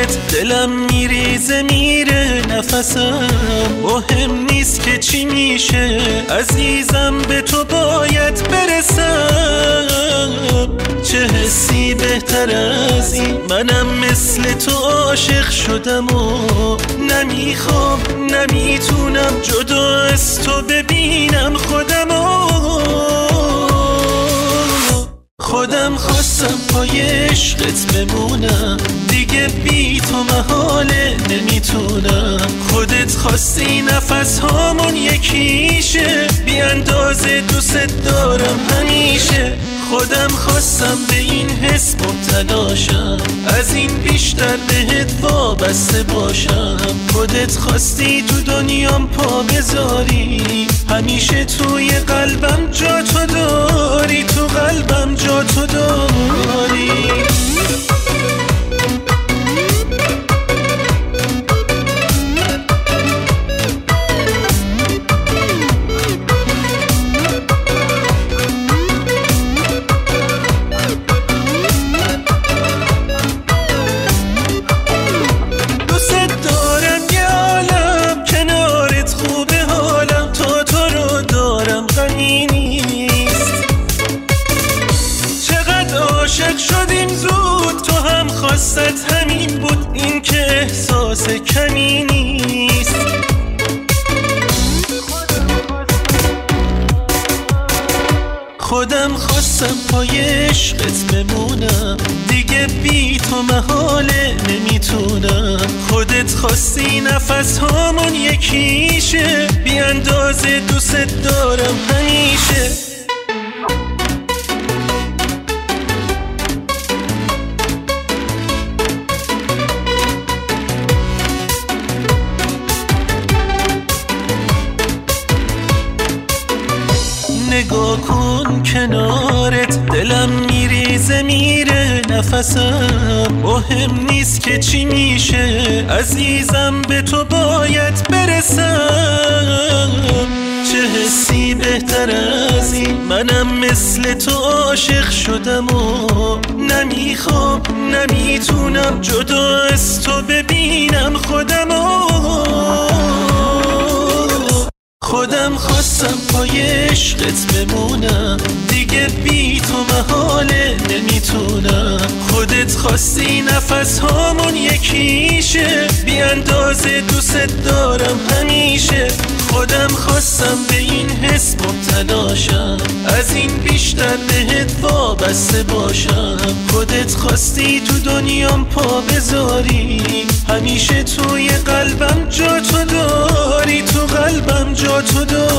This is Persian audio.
کنارت دلم میریزه میره نفسم، مهم نیست که چی میشه عزیزم، به تو باید برسم. چه حسی بهتر از این، منم مثل تو عاشق شدم و نمیخوام نمیتونم جدا از تو ببینم خودم خواستم پای عشقت بمونم، دیگه بی تو محاله نمیتونم. خودت خواستی نفس هامون یکیشه، بی اندازه دوست دارم همیشه. خودم خواستم به این حس مبتلاشم، از این بیشتر بهت وابسته باشم. خودت خواستی تو دنیام پا بذاری، همیشه توی قلبم جا تو داری، تو قلبم جا تو داری. شدیم زود، تو هم خواستت همین بود، این که احساس کمی نیست. خودم خواستم پای عشقت بمونم، دیگه بی تو محاله نمیتونم. خودت خواستی نفس هامون یکیشه، بی اندازه دوست دارم همیشه. نگاه کن کنارت دلم میریزه میره نفسم، مهم نیست که چی میشه عزیزم، به تو باید برسم. چه حسی بهتر از این، منم مثل تو عاشق شدم و نمیخوام نمیتونم جدا از تو ببینم خودم خواستم پای عشقت بمونم، دیگه بی تو محاله نمیتونم. خودت خواستی نفس هامون یکیشه، بی اندازه دوست دارم همیشه. خودم خواستم به این حس مبتلاشم، از این بیشتر بهت وابسته باشم. خودت خواستی تو دنیام پا بذاری، همیشه توی قلبم جا تو داری، تو قلبم جا تو داری.